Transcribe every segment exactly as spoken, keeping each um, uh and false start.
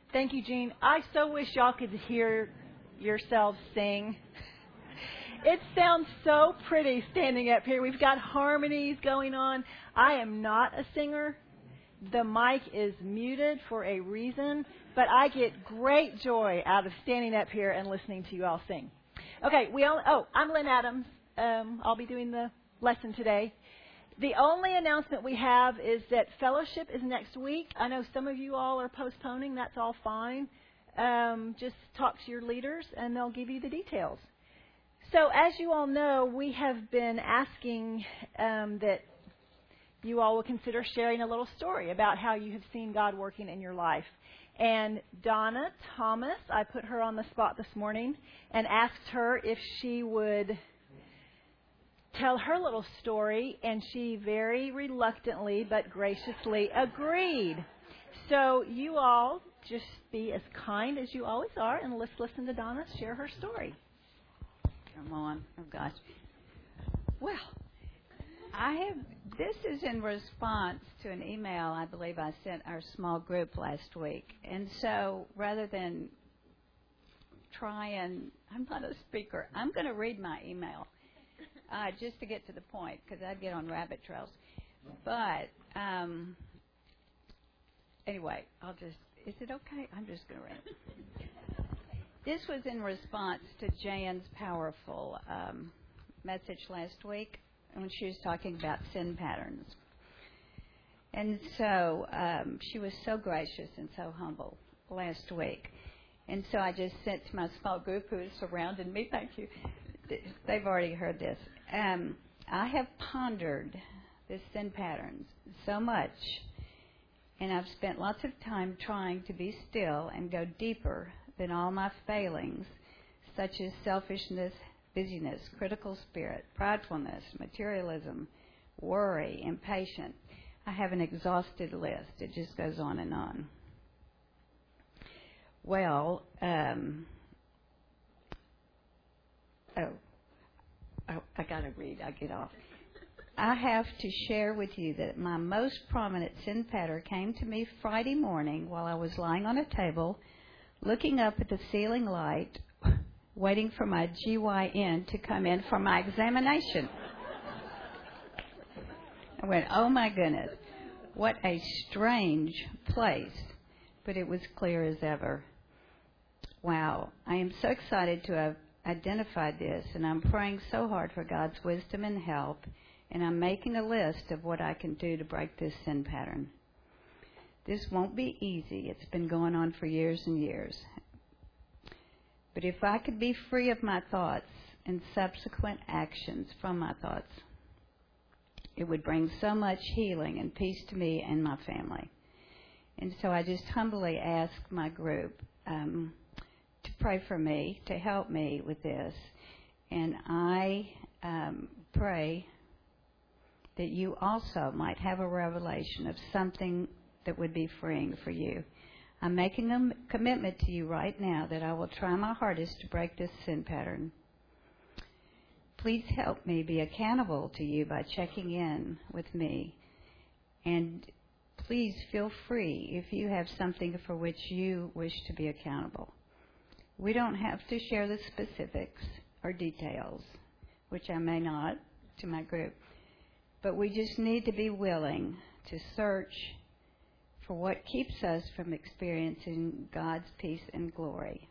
Thank you, Jean. I so wish y'all could hear yourselves sing. It sounds so pretty standing up here. We've got harmonies going on. I am not a singer. The mic is muted for a reason, but I get great joy out of standing up here and listening to you all sing. Okay, we all, oh, I'm Lynn Adams. Um, I'll be doing the lesson today. The only announcement we have is that fellowship is next week. I know some of you all are postponing. That's all fine. Um, just talk to your leaders, and they'll give you the details. So as you all know, we have been asking um, that you all will consider sharing a little story about how you have seen God working in your life. And Donna Thomas, I put her on the spot this morning and asked her if she would tell her little story, and she very reluctantly but graciously agreed. So you all just be as kind as you always are, and let's listen to Donna share her story. Come on. Oh, gosh. Well, I have, this is in response to an email I believe I sent our small group last week. And so rather than try and, I'm not a speaker, I'm going to read my email. Uh, just to get to the point, because I'd get on rabbit trails. But um, anyway, I'll just, is it okay? I'm just going to read. This was in response to Jan's powerful um, message last week when she was talking about sin patterns. And so um, she was so gracious and so humble last week. And so I just sent to my small group who is surrounding me, thank you. They've already heard this. Um, I have pondered the sin patterns so much, and I've spent lots of time trying to be still and go deeper than all my failings, such as selfishness, busyness, critical spirit, pridefulness, materialism, worry, impatience. I have an exhausted list. It just goes on and on. Well, um... Oh, oh I got to read. I get off. I have to share with you that my most prominent sin pattern came to me Friday morning while I was lying on a table, looking up at the ceiling light, waiting for my G Y N to come in for my examination. I went, oh my goodness, what a strange place. But it was clear as ever. Wow, I am so excited to have identified this, and I'm praying so hard for God's wisdom and help, and I'm making a list of what I can do to break this sin pattern. This won't be easy. It's been going on for years and years. But if I could be free of my thoughts and subsequent actions from my thoughts, it would bring so much healing and peace to me and my family. And so I just humbly ask my group um, to pray for me, to help me with this. And I um, pray that you also might have a revelation of something that would be freeing for you. I'm making a commitment to you right now that I will try my hardest to break this sin pattern. Please help me be accountable to you by checking in with me. And please feel free if you have something for which you wish to be accountable. We don't have to share the specifics or details, which I may not to my group, but we just need to be willing to search for what keeps us from experiencing God's peace and glory.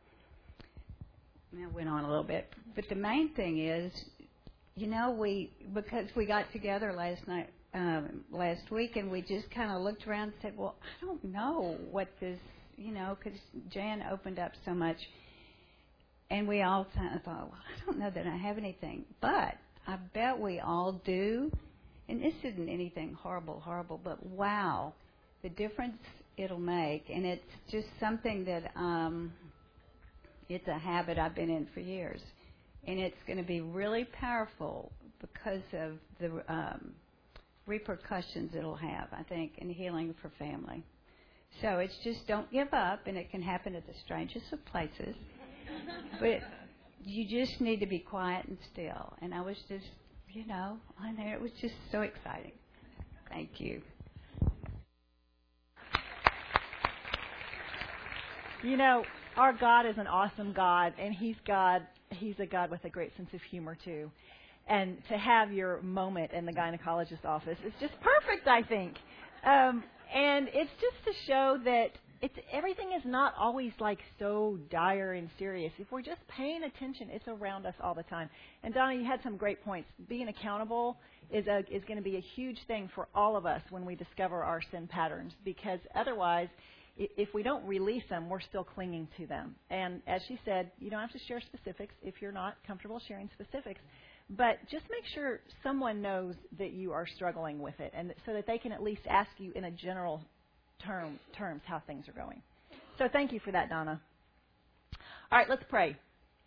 I went on a little bit, but the main thing is, you know, we because we got together last night, um, last week, and we just kind of looked around and said, well, I don't know what this. You know, because Jan opened up so much, and we all kind of thought, well, I don't know that I have anything, but I bet we all do, and this isn't anything horrible, horrible, but wow, the difference it'll make, and it's just something that, um, it's a habit I've been in for years, and it's going to be really powerful because of the um, repercussions it'll have, I think, in healing for family. So it's just don't give up, and it can happen at the strangest of places. But you just need to be quiet and still. And I was just, you know, on there. It was just so exciting. Thank you. You know, our God is an awesome God, and He's God. He's a God with a great sense of humor too. And to have your moment in the gynecologist's office is just perfect, I think. Um, and it's just to show that it's everything is not always like so dire and serious. If we're just paying attention, it's around us all the time. And Donna, you had some great points. Being accountable is a, is going to be a huge thing for all of us when we discover our sin patterns, because otherwise, if we don't release them, we're still clinging to them. And as she said, you don't have to share specifics if you're not comfortable sharing specifics. But just make sure someone knows that you are struggling with it, and so that they can at least ask you in a general term terms how things are going. So thank you for that, Donna. All right, let's pray.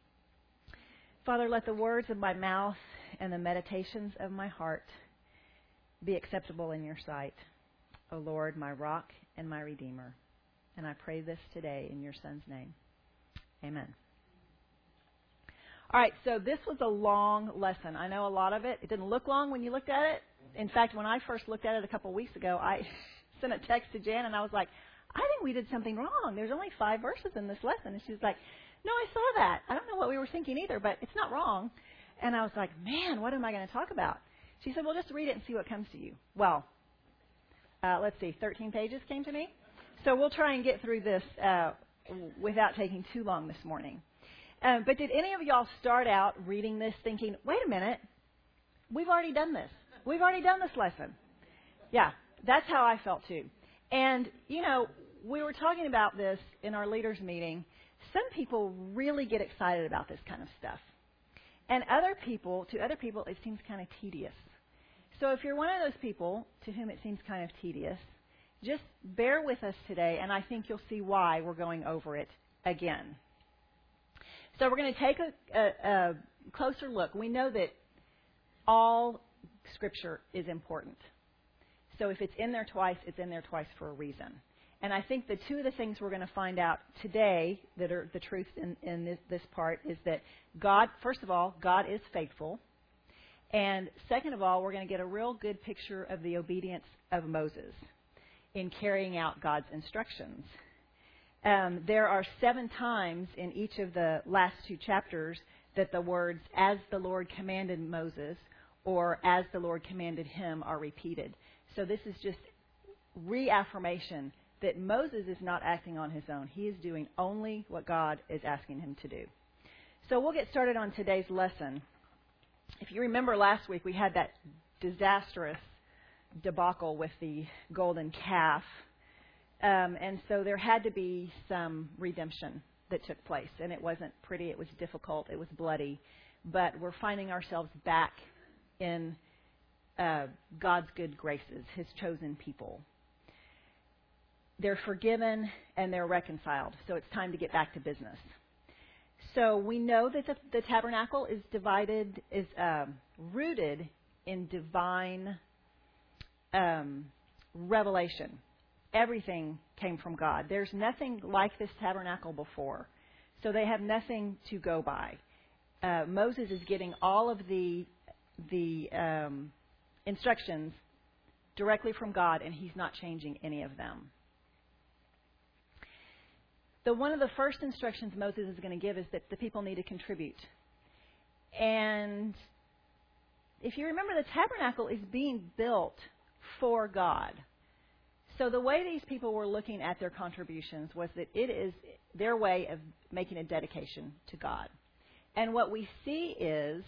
Father, let the words of my mouth and the meditations of my heart be acceptable in your sight, O Lord, my rock and my redeemer. And I pray this today in your Son's name. Amen. All right, so this was a long lesson. I know a lot of it. It didn't look long when you looked at it. In fact, when I first looked at it a couple of weeks ago, I sent a text to Jan, and I was like, I think we did something wrong. There's only five verses in this lesson. And she's like, no, I saw that. I don't know what we were thinking either, but it's not wrong. And I was like, man, what am I going to talk about? She said, well, just read it and see what comes to you. Well, uh, let's see, thirteen pages came to me. So we'll try and get through this uh, without taking too long this morning. Um, but did any of y'all start out reading this thinking, wait a minute, we've already done this. We've already done this lesson. Yeah, that's how I felt too. And, you know, we were talking about this in our leaders meeting. Some people really get excited about this kind of stuff. And other people, to other people, it seems kind of tedious. So if you're one of those people to whom it seems kind of tedious, just bear with us today, and I think you'll see why we're going over it again. So we're going to take a, a, a closer look. We know that all Scripture is important. So if it's in there twice, it's in there twice for a reason. And I think the two of the things we're going to find out today that are the truth in, in this, this part is that God, first of all, God is faithful. And second of all, we're going to get a real good picture of the obedience of Moses in carrying out God's instructions. Um, there are seven times in each of the last two chapters that the words, as the Lord commanded Moses, or as the Lord commanded him, are repeated. So this is just reaffirmation that Moses is not acting on his own. He is doing only what God is asking him to do. So we'll get started on today's lesson. If you remember last week, we had that disastrous debacle with the golden calf. Um, and so there had to be some redemption that took place. And it wasn't pretty. It was difficult. It was bloody. But we're finding ourselves back in uh, God's good graces, His chosen people. They're forgiven and they're reconciled. So it's time to get back to business. So we know that the, the tabernacle is divided, is um, rooted in divine um, revelation. Everything came from God. There's nothing like this tabernacle before. So they have nothing to go by. Uh, Moses is getting all of the the um, instructions directly from God, and he's not changing any of them. The one of the first instructions Moses is going to give is that the people need to contribute. And if you remember, the tabernacle is being built for God. So the way these people were looking at their contributions was that it is their way of making a dedication to God. And what we see is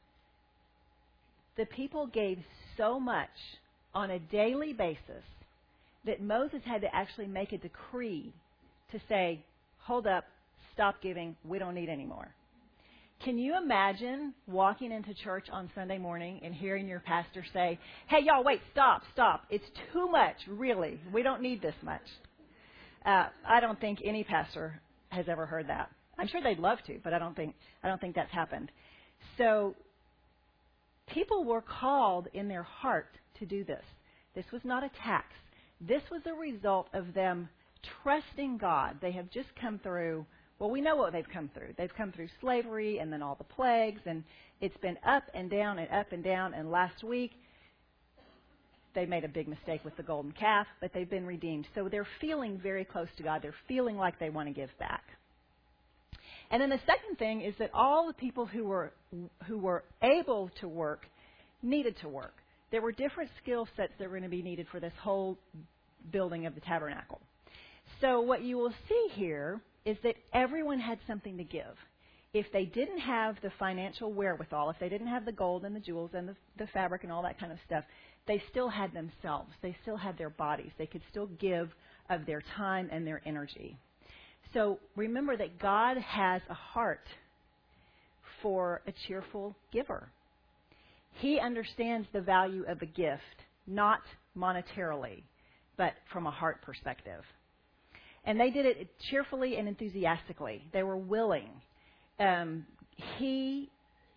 the people gave so much on a daily basis that Moses had to actually make a decree to say, hold up, stop giving, we don't need any more. Can you imagine walking into church on Sunday morning and hearing your pastor say, hey, y'all, wait, stop, stop. It's too much, really. We don't need this much. Uh, I don't think any pastor has ever heard that. I'm sure they'd love to, but I don't think I don't think that's happened. So people were called in their heart to do this. This was not a tax. This was a result of them trusting God. They have just come through, well, we know what they've come through. They've come through slavery and then all the plagues, and it's been up and down and up and down. And last week, they made a big mistake with the golden calf, but they've been redeemed. So they're feeling very close to God. They're feeling like they want to give back. And then the second thing is that all the people who were who were able to work needed to work. There were different skill sets that were going to be needed for this whole building of the tabernacle. So what you will see here is that everyone had something to give. If they didn't have the financial wherewithal, if they didn't have the gold and the jewels and the, the fabric and all that kind of stuff, they still had themselves. They still had their bodies. They could still give of their time and their energy. So remember that God has a heart for a cheerful giver. He understands the value of a gift, not monetarily, but from a heart perspective. And they did it cheerfully and enthusiastically. They were willing. Um, he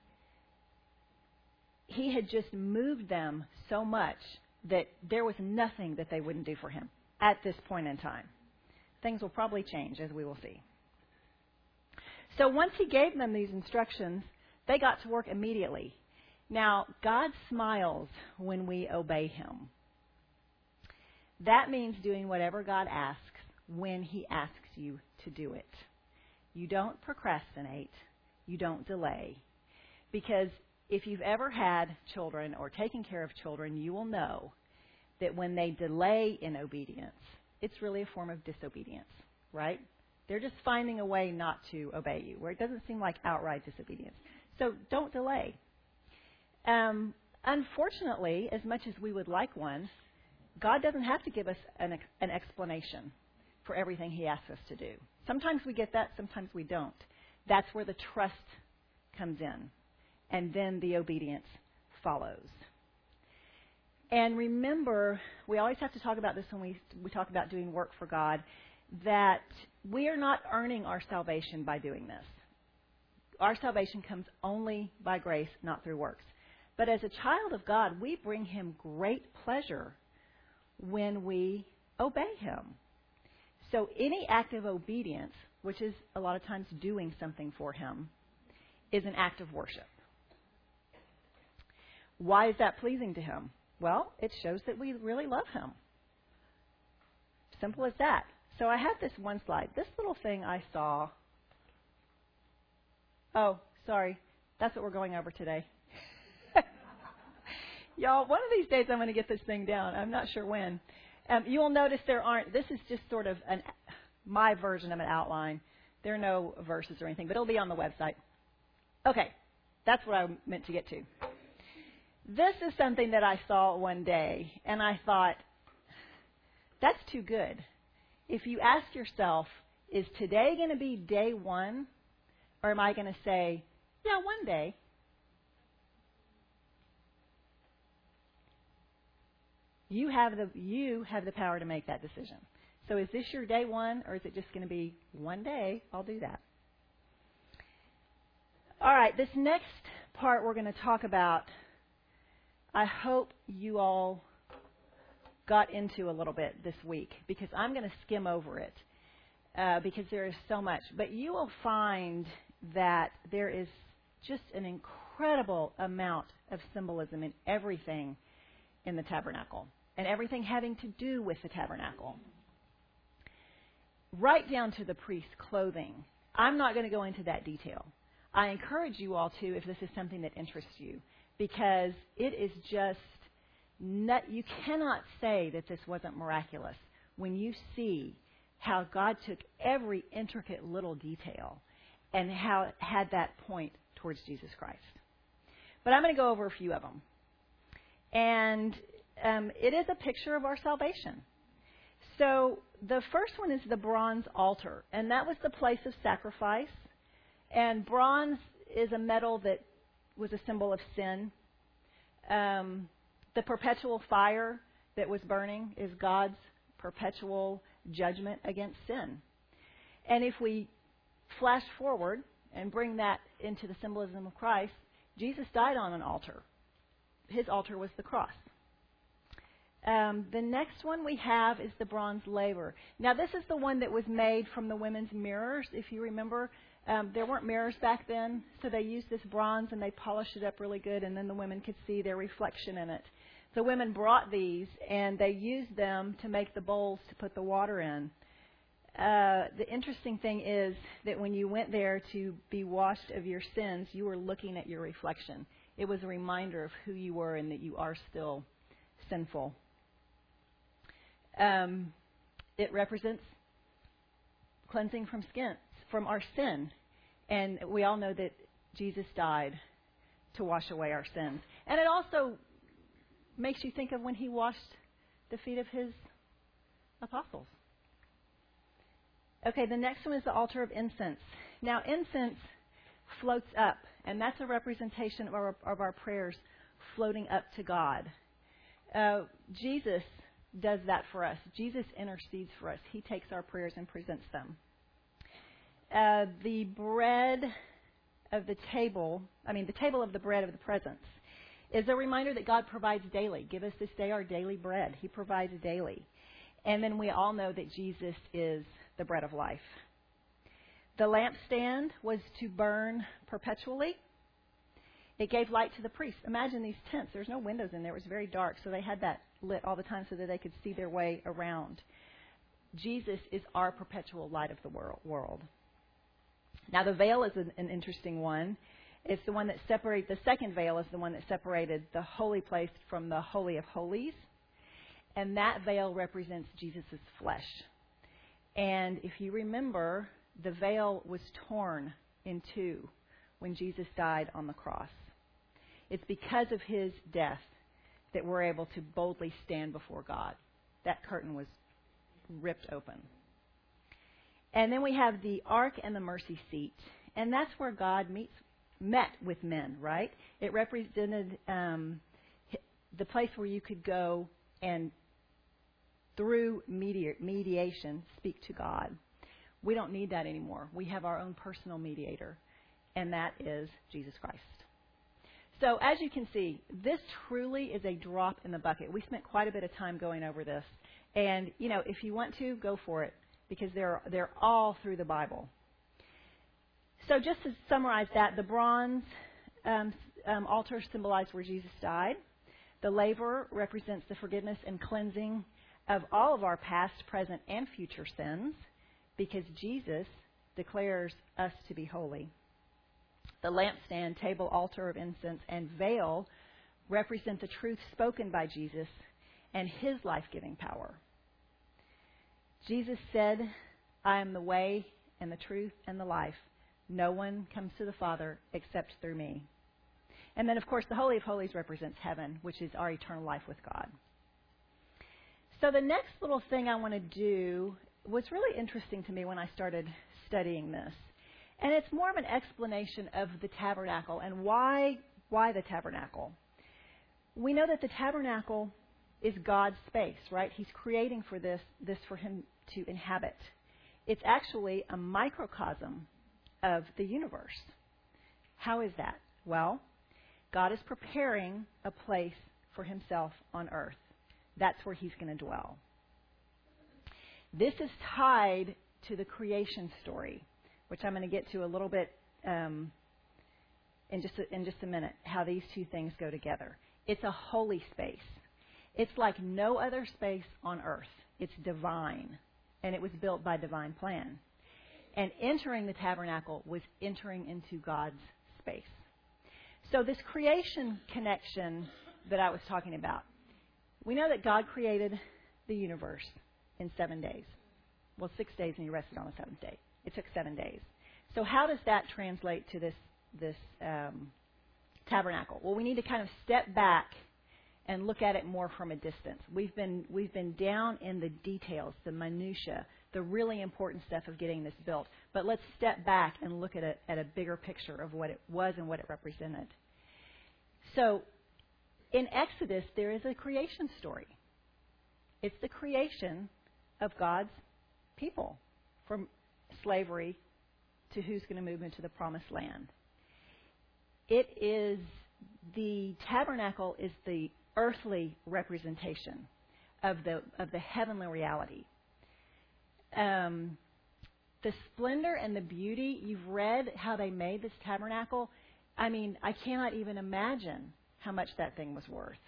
he had just moved them so much that there was nothing that they wouldn't do for him at this point in time. Things will probably change, as we will see. So once he gave them these instructions, they got to work immediately. Now, God smiles when we obey him. That means doing whatever God asks when he asks you to do it. You don't procrastinate. You don't delay. Because if you've ever had children or taken care of children, you will know that when they delay in obedience, it's really a form of disobedience, right? They're just finding a way not to obey you, where it doesn't seem like outright disobedience. So don't delay. Um, unfortunately, as much as we would like one, God doesn't have to give us an, an explanation for everything he asks us to do. Sometimes we get that, sometimes we don't. That's where the trust comes in. And then the obedience follows. And remember, we always have to talk about this when we, we talk about doing work for God, that we are not earning our salvation by doing this. Our salvation comes only by grace, not through works. But as a child of God, we bring him great pleasure when we obey him. So any act of obedience, which is a lot of times doing something for him, is an act of worship. Why is that pleasing to him? Well, it shows that we really love him. Simple as that. So I have this one slide. This little thing I saw. Oh, sorry. That's what we're going over today. Y'all, one of these days I'm going to get this thing down. I'm not sure when. Um, you will notice there aren't, this is just sort of an, my version of an outline. There are no verses or anything, but it'll be on the website. Okay, that's what I meant to get to. This is something that I saw one day, and I thought, that's too good. If you ask yourself, is today going to be day one, or am I going to say, yeah, one day? You have the you have the power to make that decision. So is this your day one, or is it just going to be one day? I'll do that. All right, this next part we're going to talk about, I hope you all got into a little bit this week, because I'm going to skim over it uh, because there is so much. But you will find that there is just an incredible amount of symbolism in everything in the tabernacle, and everything having to do with the tabernacle. Right down to the priest's clothing. I'm not going to go into that detail. I encourage you all to, if this is something that interests you, because it is just, not, you cannot say that this wasn't miraculous when you see how God took every intricate little detail and how it had that point towards Jesus Christ. But I'm going to go over a few of them. And um, it is a picture of our salvation. So the first one is the bronze altar, and that was the place of sacrifice. And bronze is a metal that was a symbol of sin. Um, the perpetual fire that was burning is God's perpetual judgment against sin. And if we flash forward and bring that into the symbolism of Christ, Jesus died on an altar. His altar was the cross. Um, the next one we have is the bronze laver. Now, this is the one that was made from the women's mirrors. If you remember, um, there weren't mirrors back then, so they used this bronze and they polished it up really good, and then the women could see their reflection in it. The women brought these, and they used them to make the bowls to put the water in. Uh, the interesting thing is that when you went there to be washed of your sins, you were looking at your reflection. It was a reminder of who you were and that you are still sinful. Um, it represents cleansing from skin, from our sin. And we all know that Jesus died to wash away our sins. And it also makes you think of when he washed the feet of his apostles. Okay, the next one is the altar of incense. Now, incense floats up, and that's a representation of our, of our prayers floating up to God. Uh, Jesus does that for us. Jesus intercedes for us. He takes our prayers and presents them. Uh, the bread of the table, I mean, the table of the bread of the presence, is a reminder that God provides daily. Give us this day our daily bread. He provides daily. And then we all know that Jesus is the bread of life. The lampstand was to burn perpetually. It gave light to the priests. Imagine these tents. There's no windows in there. It was very dark, so they had that lit all the time so that they could see their way around. Jesus is our perpetual light of the world. Now, the veil is an, an interesting one. It's the one that separated, the second veil is the one that separated the holy place from the Holy of Holies. And that veil represents Jesus' flesh. And if you remember, the veil was torn in two when Jesus died on the cross. It's because of his death that we're able to boldly stand before God. That curtain was ripped open. And then we have the ark and the mercy seat. And that's where God meets, met with men, right? It represented um, the place where you could go and through medi- mediation, speak to God. We don't need that anymore. We have our own personal mediator, and that is Jesus Christ. So as you can see, this truly is a drop in the bucket. We spent quite a bit of time going over this. And, you know, if you want to, go for it, because they're, they're all through the Bible. So just to summarize that, the bronze um, um, altar symbolized where Jesus died. The laver represents the forgiveness and cleansing of all of our past, present, and future sins, because Jesus declares us to be holy. The lampstand, table, altar of incense, and veil represent the truth spoken by Jesus and his life-giving power. Jesus said, I am the way and the truth and the life. No one comes to the Father except through me. And then, of course, the Holy of Holies represents heaven, which is our eternal life with God. So the next little thing I want to do was really interesting to me when I started studying this. And it's more of an explanation of the tabernacle and why why the tabernacle. We know that the tabernacle is God's space, right? He's creating for this, this for him to inhabit. It's actually a microcosm of the universe. How is that? Well, God is preparing a place for himself on earth. That's where he's going to dwell. This is tied to the creation story, which I'm going to get to a little bit um, in just a, in just a minute, how these two things go together. It's a holy space. It's like no other space on earth. It's divine, and it was built by divine plan. And entering the tabernacle was entering into God's space. So this creation connection that I was talking about, we know that God created the universe in seven days. Well, six days and he rested on the seventh day. It took seven days. So how does that translate to this this um, tabernacle? Well, we need to kind of step back and look at it more from a distance. We've been we've been down in the details, the minutia, the really important stuff of getting this built. But let's step back and look at a at a bigger picture of what it was and what it represented. So in Exodus, there is a creation story. It's the creation of God's people from slavery to who's going to move into the promised land. It is the tabernacle is the earthly representation of the of the heavenly reality. Um, the splendor and the beauty, you've read how they made this tabernacle. I mean, I cannot even imagine how much that thing was worth.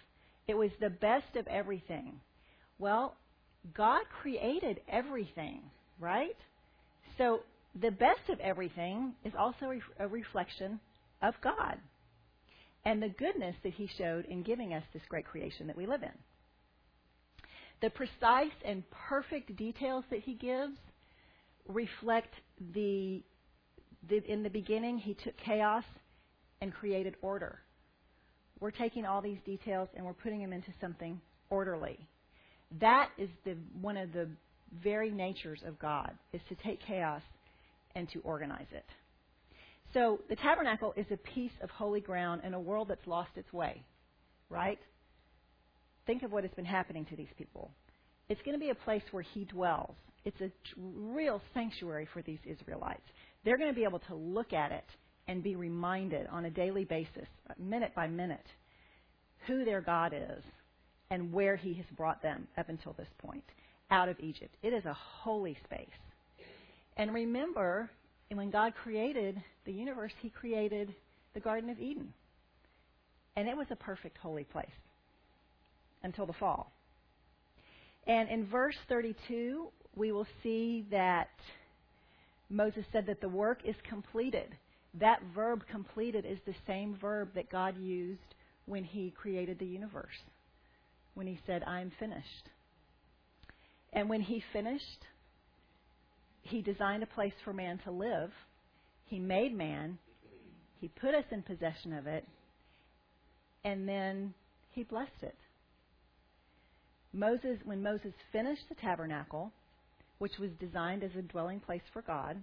It was the best of everything. Well, God created everything, right? So the best of everything is also a reflection of God and the goodness that He showed in giving us this great creation that we live in. The precise and perfect details that He gives reflect the, the in the beginning, He took chaos and created order. We're taking all these details and we're putting them into something orderly. That is the one of the very natures of God, is to take chaos and to organize it. So the tabernacle is a piece of holy ground in a world that's lost its way, right? Think of what has been happening to these people. It's going to be a place where He dwells. It's a real sanctuary for these Israelites. They're going to be able to look at it and be reminded on a daily basis, minute by minute, who their God is and where He has brought them up until this point, out of Egypt. It is a holy space. And remember, when God created the universe, He created the Garden of Eden. And it was a perfect holy place until the fall. And in verse thirty-two, we will see that Moses said that the work is completed. That verb completed is the same verb that God used when He created the universe, when He said, I'm finished. And when He finished, He designed a place for man to live. He made man. He put us in possession of it. And then He blessed it. Moses, when Moses finished the tabernacle, which was designed as a dwelling place for God,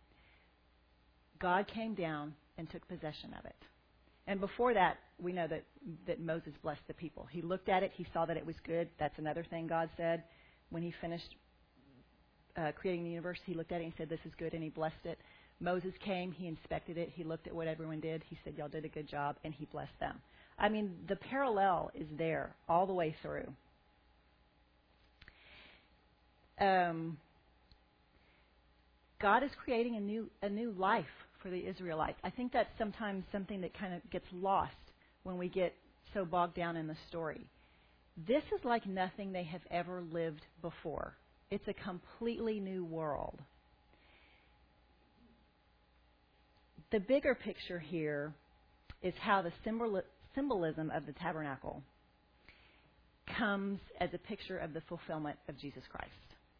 God came down and took possession of it. And before that, we know that, that Moses blessed the people. He looked at it. He saw that it was good. That's another thing God said. When He finished uh, creating the universe, He looked at it and said, this is good, and He blessed it. Moses came. He inspected it. He looked at what everyone did. He said, y'all did a good job, and He blessed them. I mean, the parallel is there all the way through. Um, God is creating a new a new life for the Israelites. I think that's sometimes something that kind of gets lost when we get so bogged down in the story. This is like nothing they have ever lived before. It's a completely new world. The bigger picture here is how the symbol, symbolism of the tabernacle comes as a picture of the fulfillment of Jesus Christ.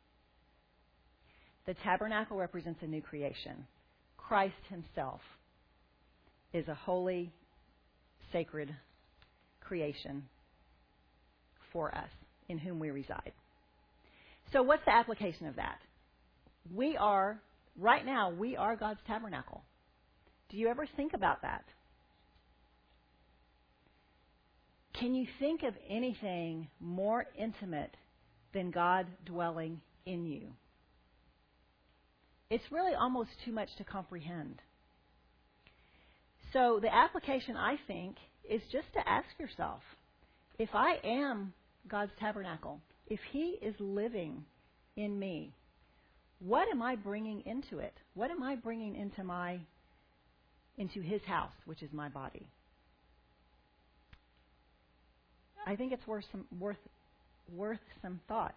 The tabernacle represents a new creation. Christ Himself is a holy, sacred creation for us, in whom we reside. So what's the application of that? We are, right now, we are God's tabernacle. Do you ever think about that? Can you think of anything more intimate than God dwelling in you? It's really almost too much to comprehend. So the application, I think, is just to ask yourself, if I am God's tabernacle, if He is living in me, what am I bringing into it? What am I bringing into my, into His house, which is my body? I think it's worth some, worth, worth some thought.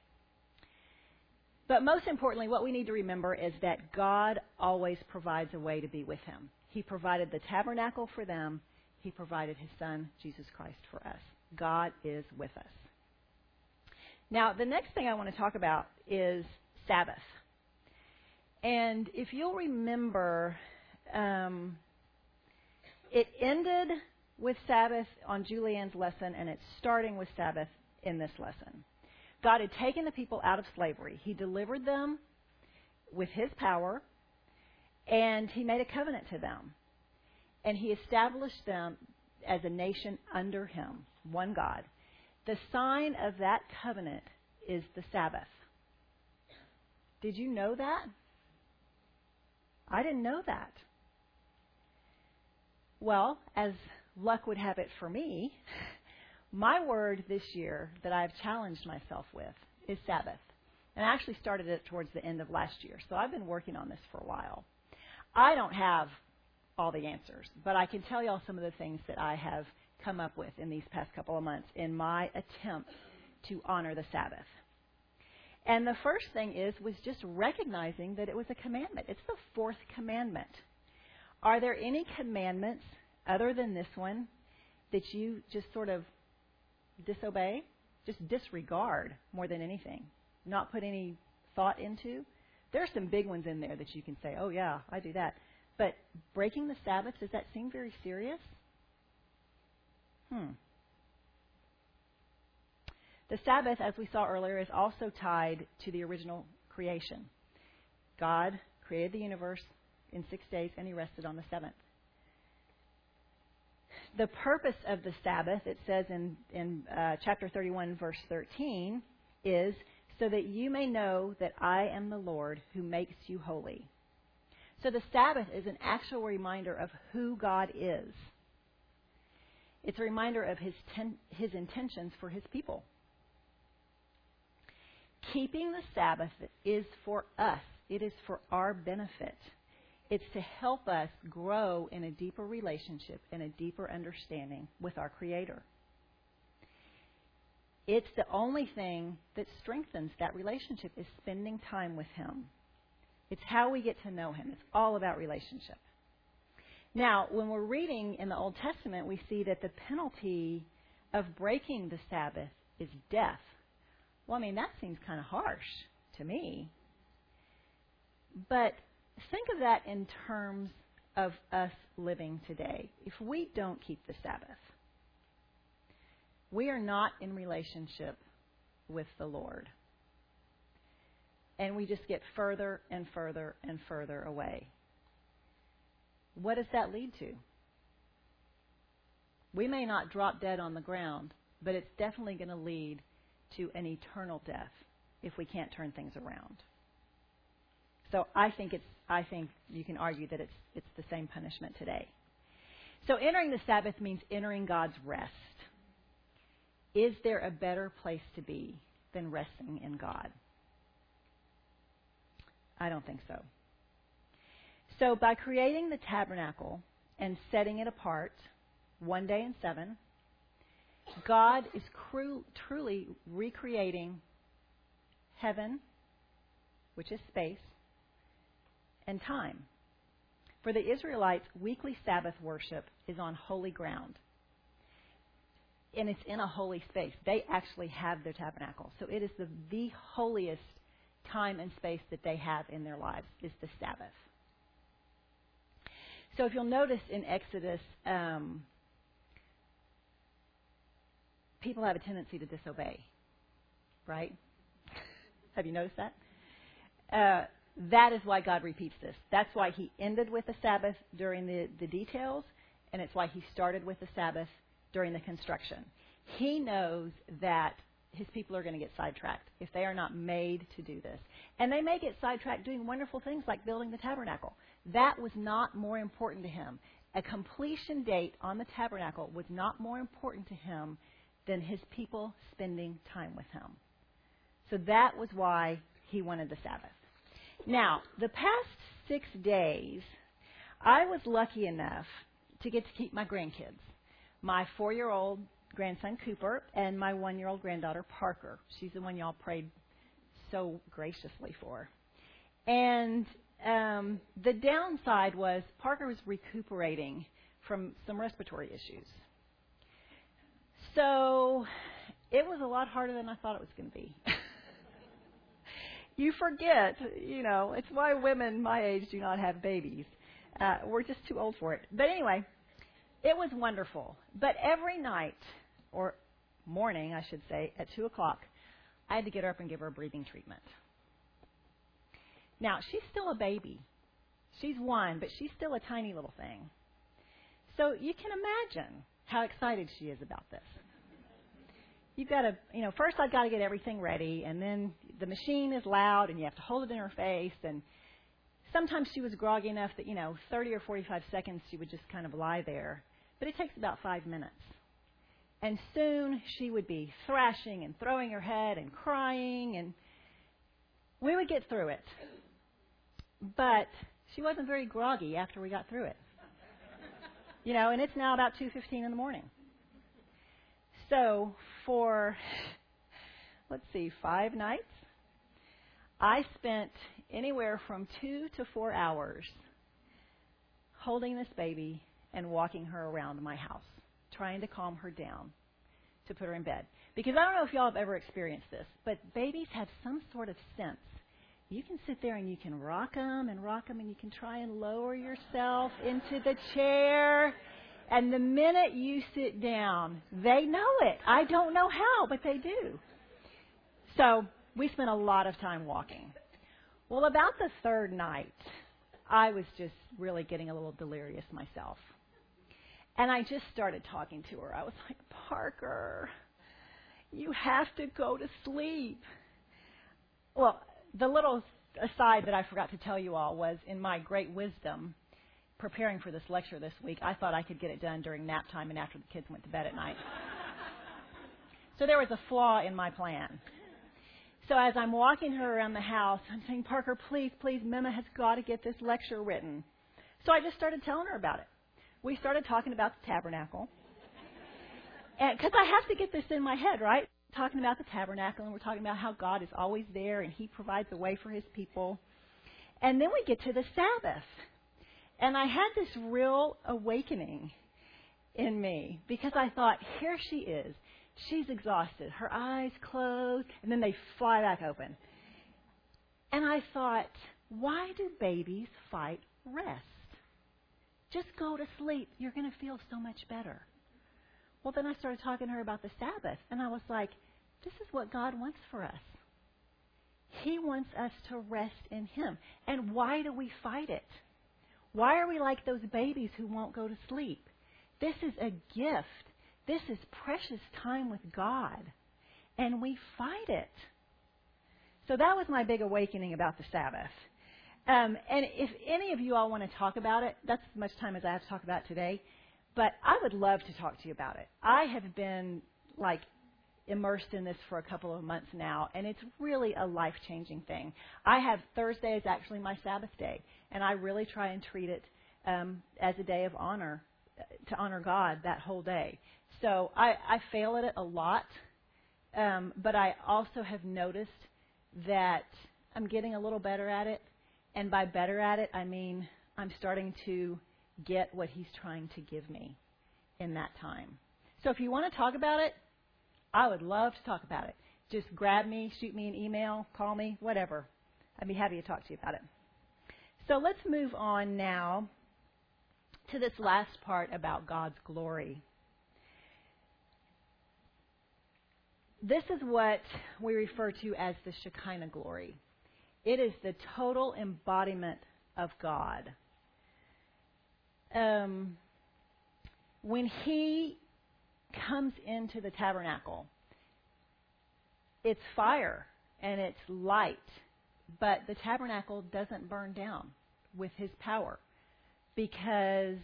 But most importantly, what we need to remember is that God always provides a way to be with Him. He provided the tabernacle for them. He provided His Son, Jesus Christ, for us. God is with us. Now, the next thing I want to talk about is Sabbath. And if you'll remember, um, it ended with Sabbath on Julianne's lesson, and it's starting with Sabbath in this lesson. God had taken the people out of slavery. He delivered them with His power, and He made a covenant to them. And He established them as a nation under Him, one God. The sign of that covenant is the Sabbath. Did you know that? I didn't know that. Well, as luck would have it for me, my word this year that I've challenged myself with is Sabbath. And I actually started it towards the end of last year, so I've been working on this for a while. I don't have all the answers, but I can tell you all some of the things that I have come up with in these past couple of months in my attempt to honor the Sabbath. And the first thing is was just recognizing that it was a commandment. It's the fourth commandment. Are there any commandments other than this one that you just sort of disobey? Just disregard more than anything? Not put any thought into? There are some big ones in there that you can say, oh, yeah, I do that. But breaking the Sabbath, does that seem very serious? Hmm. The Sabbath, as we saw earlier, is also tied to the original creation. God created the universe in six days, and He rested on the seventh. The purpose of the Sabbath, it says in, in uh, chapter thirty-one, verse thirteen, is so that you may know that I am the Lord who makes you holy. So the Sabbath is an actual reminder of who God is. It's a reminder of His ten, His intentions for His people. Keeping the Sabbath is for us. It is for our benefit. It's to help us grow in a deeper relationship and a deeper understanding with our Creator. It's the only thing that strengthens that relationship is spending time with Him. It's how we get to know Him. It's all about relationship. Now, when we're reading in the Old Testament, we see that the penalty of breaking the Sabbath is death. Well, I mean, that seems kind of harsh to me. But think of that in terms of us living today. If we don't keep the Sabbath, we are not in relationship with the Lord. And we just get further and further and further away. What does that lead to? We may not drop dead on the ground, but it's definitely going to lead to an eternal death if we can't turn things around. So I think it's I think you can argue that it's it's the same punishment today. So entering the Sabbath means entering God's rest. Is there a better place to be than resting in God? I don't think so. So by creating the tabernacle and setting it apart one day in seven, God is cru- truly recreating heaven, which is space, and time. For the Israelites, weekly Sabbath worship is on holy ground. And it's in a holy space. They actually have their tabernacle. So it is the, the holiest time and space that they have in their lives is the Sabbath. So if you'll notice in Exodus, um, people have a tendency to disobey, right? Have you noticed that? Uh, that is why God repeats this. That's why He ended with the Sabbath during the, the details, and it's why He started with the Sabbath during the construction. He knows that His people are going to get sidetracked if they are not made to do this. And they may get sidetracked doing wonderful things like building the tabernacle. That was not more important to Him. A completion date on the tabernacle was not more important to Him than His people spending time with Him. So that was why He wanted the Sabbath. Now, the past six days, I was lucky enough to get to keep my grandkids. My four-year-old grandson, Cooper, and my one-year-old granddaughter, Parker. She's the one y'all prayed so graciously for. And um, the downside was Parker was recuperating from some respiratory issues. So it was a lot harder than I thought it was going to be. You forget, you know, it's why women my age do not have babies. Uh, we're just too old for it. But anyway, it was wonderful. But every night, or morning, I should say, at two o'clock, I had to get her up and give her a breathing treatment. Now, she's still a baby. She's one, but she's still a tiny little thing. So you can imagine how excited she is about this. You've got to, you know, first I've got to get everything ready, and then the machine is loud, and you have to hold it in her face. And sometimes she was groggy enough that, you know, thirty or forty-five seconds she would just kind of lie there. But it takes about five minutes. And soon she would be thrashing and throwing her head and crying, and we would get through it. But she wasn't very groggy after we got through it. You know, and it's now about two fifteen in the morning. So for, let's see, five nights, I spent anywhere from two to four hours holding this baby and walking her around my house, trying to calm her down, to put her in bed. Because I don't know if y'all have ever experienced this, but babies have some sort of sense. You can sit there and you can rock them and rock them, and you can try and lower yourself into the chair. And the minute you sit down, they know it. I don't know how, but they do. So we spent a lot of time walking. Well, about the third night, I was just really getting a little delirious myself. And I just started talking to her. I was like, Parker, you have to go to sleep. Well, the little aside that I forgot to tell you all was, in my great wisdom, preparing for this lecture this week, I thought I could get it done during nap time and after the kids went to bed at night. So there was a flaw in my plan. So as I'm walking her around the house, I'm saying, Parker, please, please, Mema has got to get this lecture written. So I just started telling her about it. We started talking about the tabernacle. And because I have to get this in my head, right? Talking about the tabernacle, and we're talking about how God is always there and He provides a way for His people. And then we get to the Sabbath. And I had this real awakening in me because I thought, here she is. She's exhausted. Her eyes closed, and then they fly back open. And I thought, why do babies fight rest? Just go to sleep. You're going to feel so much better. Well, then I started talking to her about the Sabbath, and I was like, this is what God wants for us. He wants us to rest in Him. And why do we fight it? Why are we like those babies who won't go to sleep? This is a gift. This is precious time with God, and we fight it. So that was my big awakening about the Sabbath. Um, and if any of you all want to talk about it, that's as much time as I have to talk about today. But I would love to talk to you about it. I have been, like, immersed in this for a couple of months now, and it's really a life-changing thing. I have Thursday is actually my Sabbath day, and I really try and treat it um, as a day of honor, to honor God that whole day. So I, I fail at it a lot, um, but I also have noticed that I'm getting a little better at it. And by better at it, I mean I'm starting to get what He's trying to give me in that time. So if you want to talk about it, I would love to talk about it. Just grab me, shoot me an email, call me, whatever. I'd be happy to talk to you about it. So let's move on now to this last part about God's glory. This is what we refer to as the Shekinah glory. It is the total embodiment of God. Um, when He comes into the tabernacle, it's fire and it's light, but the tabernacle doesn't burn down with His power because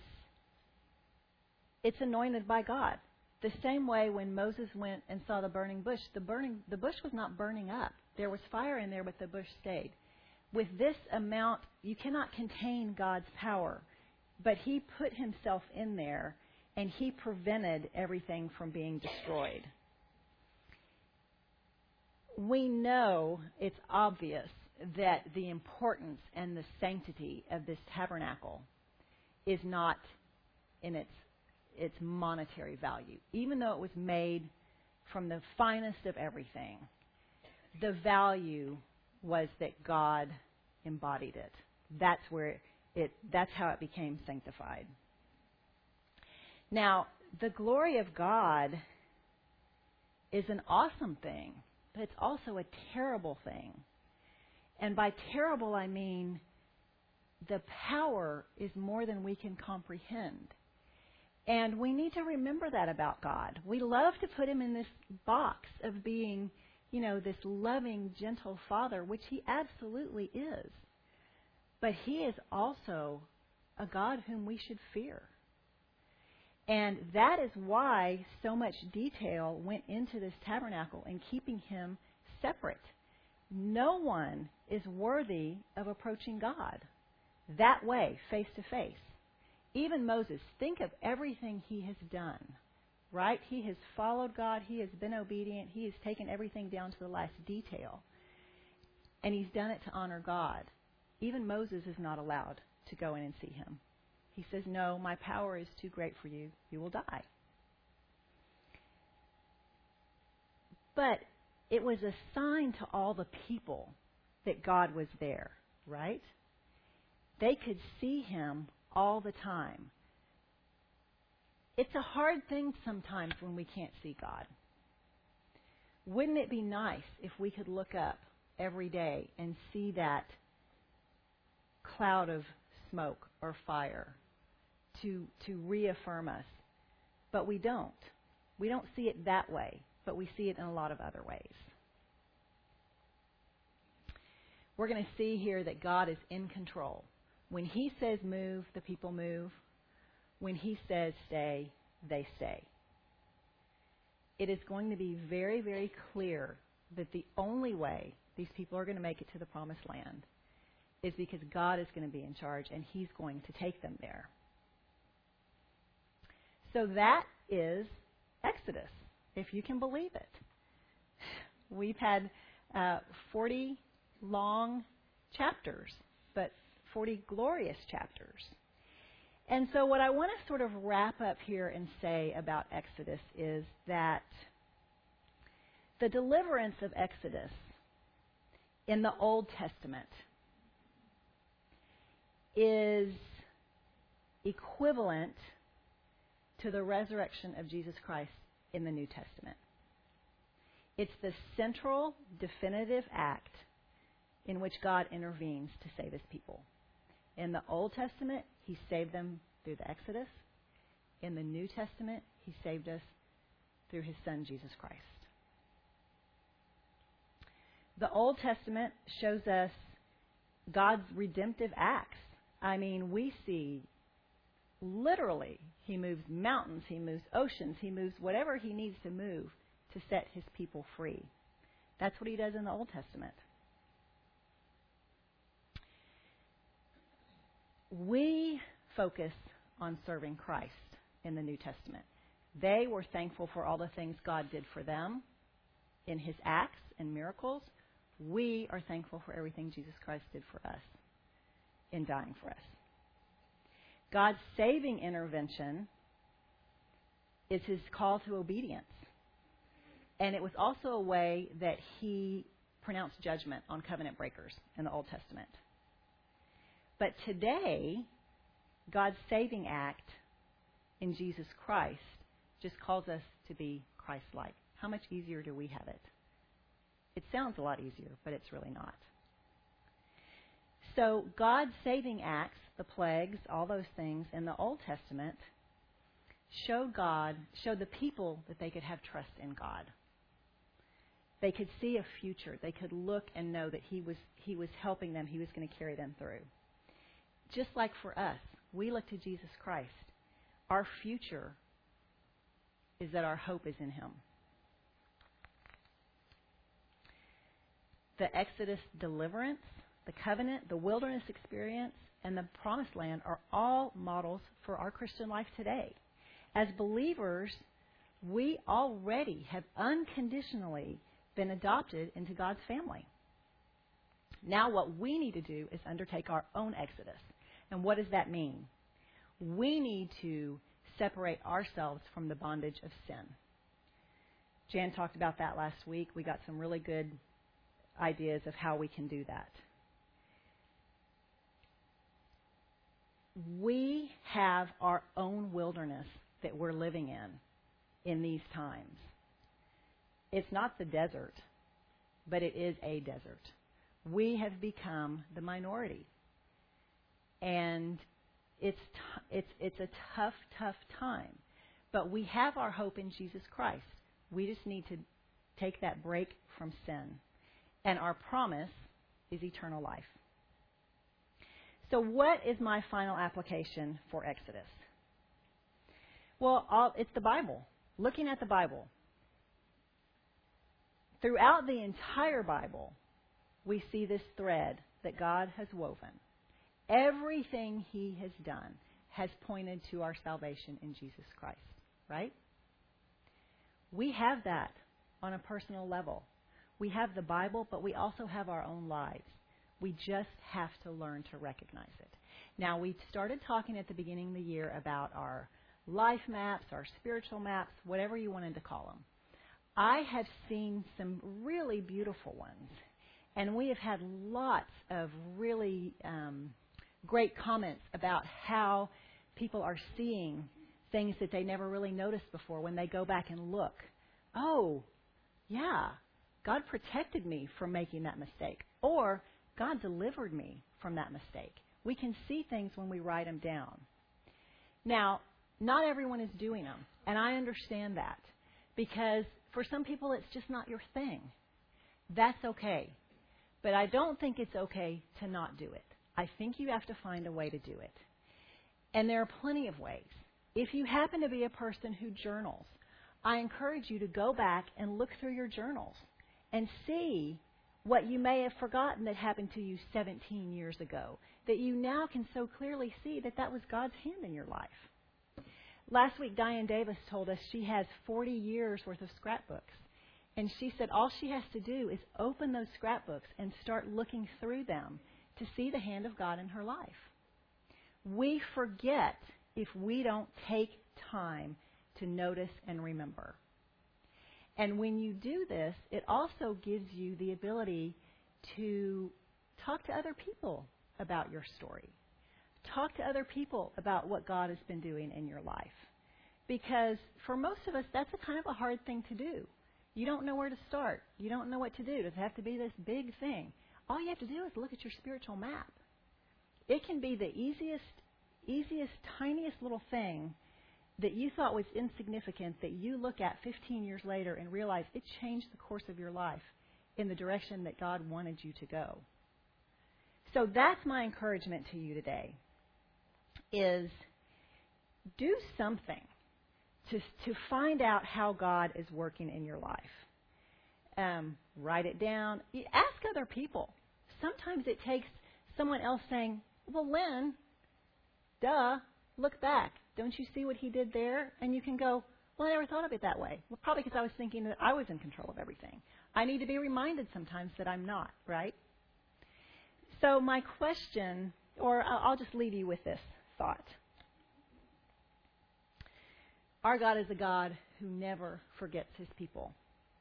it's anointed by God. The same way when Moses went and saw the burning bush, the burning the bush was not burning up. There was fire in there, but the bush stayed. With this amount, you cannot contain God's power. But He put Himself in there, and He prevented everything from being destroyed. We know it's obvious that the importance and the sanctity of this tabernacle is not in its its monetary value. Even though it was made from the finest of everything, the value was that God embodied it. That's where it, that's how it became sanctified. Now, the glory of God is an awesome thing, but it's also a terrible thing. And by terrible, I mean the power is more than we can comprehend. And we need to remember that about God. We love to put Him in this box of being, you know, this loving, gentle Father, which He absolutely is. But He is also a God whom we should fear. And that is why so much detail went into this tabernacle in keeping Him separate. No one is worthy of approaching God that way, face to face. Even Moses, think of everything he has done right? He has followed God. He has been obedient. He has taken everything down to the last detail. And he's done it to honor God. Even Moses is not allowed to go in and see him. He says, no, my power is too great for you. You will die. But it was a sign to all the people that God was there, right? They could see him all the time. It's a hard thing sometimes when we can't see God. Wouldn't it be nice if we could look up every day and see that cloud of smoke or fire to to reaffirm us? But we don't. We don't see it that way, but we see it in a lot of other ways. We're going to see here that God is in control. When he says move, the people move. When he says stay, they stay. It is going to be very, very clear that the only way these people are going to make it to the promised land is because God is going to be in charge and he's going to take them there. So that is Exodus, if you can believe it. We've had uh, forty long chapters, but forty glorious chapters. And so what I want to sort of wrap up here and say about Exodus is that the deliverance of Exodus in the Old Testament is equivalent to the resurrection of Jesus Christ in the New Testament. It's the central, definitive act in which God intervenes to save his people. In the Old Testament, he saved them through the Exodus. In the New Testament, he saved us through his Son, Jesus Christ. The Old Testament shows us God's redemptive acts. I mean, we see literally he moves mountains, he moves oceans, he moves whatever he needs to move to set his people free. That's what he does in the Old Testament. We focus on serving Christ in the New Testament. They were thankful for all the things God did for them in his acts and miracles. We are thankful for everything Jesus Christ did for us in dying for us. God's saving intervention is his call to obedience. And it was also a way that he pronounced judgment on covenant breakers in the Old Testament. But today, God's saving act in Jesus Christ just calls us to be Christ-like. How much easier do we have it? It sounds a lot easier, but it's really not. So God's saving acts, the plagues, all those things in the Old Testament showed God, showed the people that they could have trust in God. They could see a future. They could look and know that he was he was helping them. He was going to carry them through. Just like for us, we look to Jesus Christ. Our future is that our hope is in him. The Exodus deliverance, the covenant, the wilderness experience, and the promised land are all models for our Christian life today. As believers, we already have unconditionally been adopted into God's family. Now what we need to do is undertake our own Exodus. And what does that mean? We need to separate ourselves from the bondage of sin. Jan talked about that last week. We got some really good ideas of how we can do that. We have our own wilderness that we're living in in these times. It's not the desert, but it is a desert. We have become the minority. And it's t- it's it's a tough, tough time. But we have our hope in Jesus Christ. We just need to take that break from sin. And our promise is eternal life. So what is my final application for Exodus? Well, I'll, it's the Bible. Looking at the Bible. Throughout the entire Bible, we see this thread that God has woven. Everything he has done has pointed to our salvation in Jesus Christ, right? We have that on a personal level. We have the Bible, but we also have our own lives. We just have to learn to recognize it. Now, we started talking at the beginning of the year about our life maps, our spiritual maps, whatever you wanted to call them. I have seen some really beautiful ones, and we have had lots of really um, great comments about how people are seeing things that they never really noticed before when they go back and look. Oh, yeah, God protected me from making that mistake, or God delivered me from that mistake. We can see things when we write them down. Now, not everyone is doing them, and I understand that, because for some people it's just not your thing. That's okay. But I don't think it's okay to not do it. I think you have to find a way to do it. And there are plenty of ways. If you happen to be a person who journals, I encourage you to go back and look through your journals and see what you may have forgotten that happened to you seventeen years ago, that you now can so clearly see that that was God's hand in your life. Last week, Diane Davis told us she has forty years worth of scrapbooks. And she said all she has to do is open those scrapbooks and start looking through them to see the hand of God in her life. We forget if we don't take time to notice and remember. And when you do this, it also gives you the ability to talk to other people about your story. Talk to other people about what God has been doing in your life. Because for most of us, that's a kind of a hard thing to do. You don't know where to start. You don't know what to do. Does it have to be this big thing? All you have to do is look at your spiritual map. It can be the easiest, easiest, tiniest little thing that you thought was insignificant that you look at fifteen years later and realize it changed the course of your life in the direction that God wanted you to go. So that's my encouragement to you today, is do something to, to find out how God is working in your life. Um, write it down. Ask other people. Sometimes it takes someone else saying, well, Lynn, duh, look back. Don't you see what he did there? And you can go, well, I never thought of it that way. Well, probably because I was thinking that I was in control of everything. I need to be reminded sometimes that I'm not, right? So my question, or I'll just leave you with this thought. Our God is a God who never forgets his people.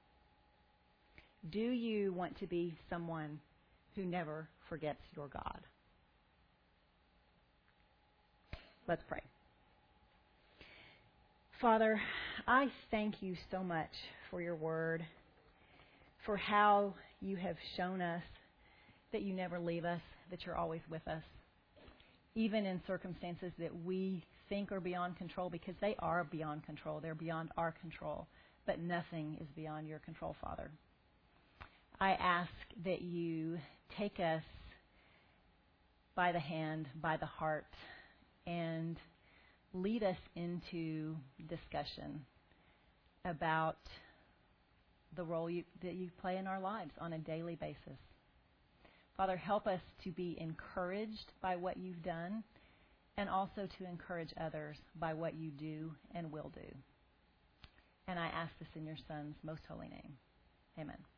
Do you want to be someone who never forgets your God? Let's pray. Father, I thank you so much for your word, for how you have shown us that you never leave us, that you're always with us, even in circumstances that we think are beyond control, because they are beyond control. They're beyond our control, but nothing is beyond your control, Father. I ask that you take us by the hand, by the heart, and lead us into discussion about the role you, that you play in our lives on a daily basis. Father, help us to be encouraged by what you've done, and also to encourage others by what you do and will do. And I ask this in your Son's most holy name. Amen.